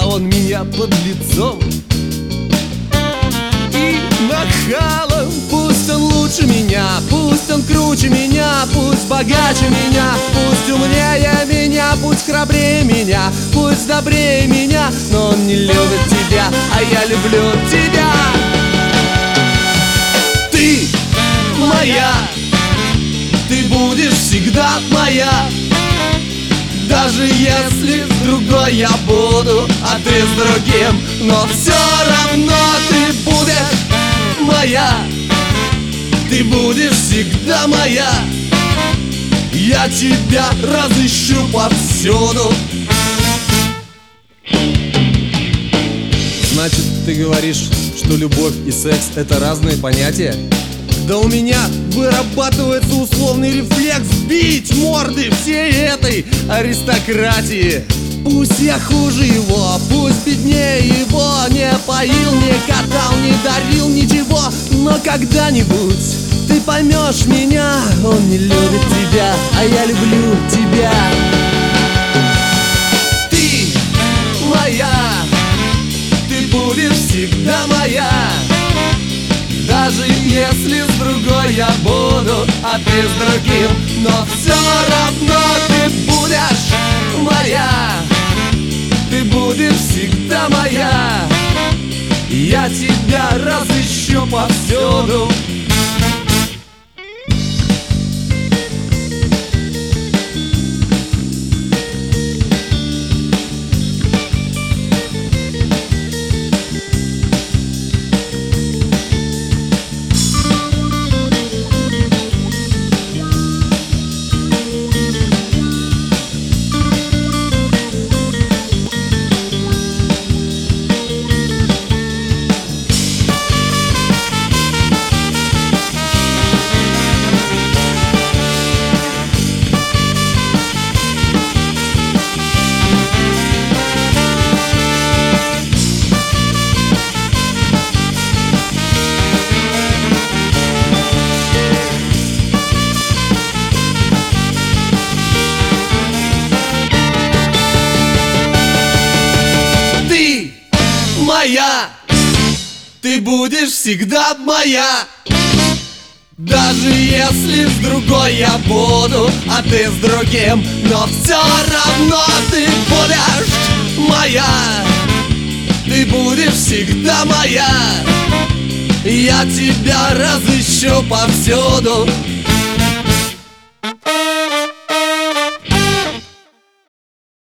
он меня под лицом и нахалом. Пусть он лучше меня, пусть он круче меня, пусть богаче меня, пусть умнее меня, пусть храбрее меня, пусть добрее меня, но он не любит тебя, а я люблю тебя. Ты моя, ты будешь всегда моя, даже если с другой я буду, а ты с другим, но все равно ты будешь моя. Ты будешь всегда моя. Я тебя разыщу повсюду. Значит, ты говоришь, что любовь и секс — это разные понятия? Да у меня вырабатывается условный рефлекс бить морды всей этой аристократии. Пусть я хуже его, пусть беднее его, не поил, не катал, не дарил ничего, но когда-нибудь ты поймешь меня. Он не любит тебя, а я люблю тебя. Ты моя, ты будешь всегда моя, даже если с другой я буду, а ты с другим, но все равно ты будешь моя. Ты будешь всегда моя. Я тебя разыщу повсюду. Моя, ты будешь всегда моя, даже если с другой я буду, а ты с другим, но все равно ты будешь моя. Ты будешь всегда моя. Я тебя разыщу повсюду.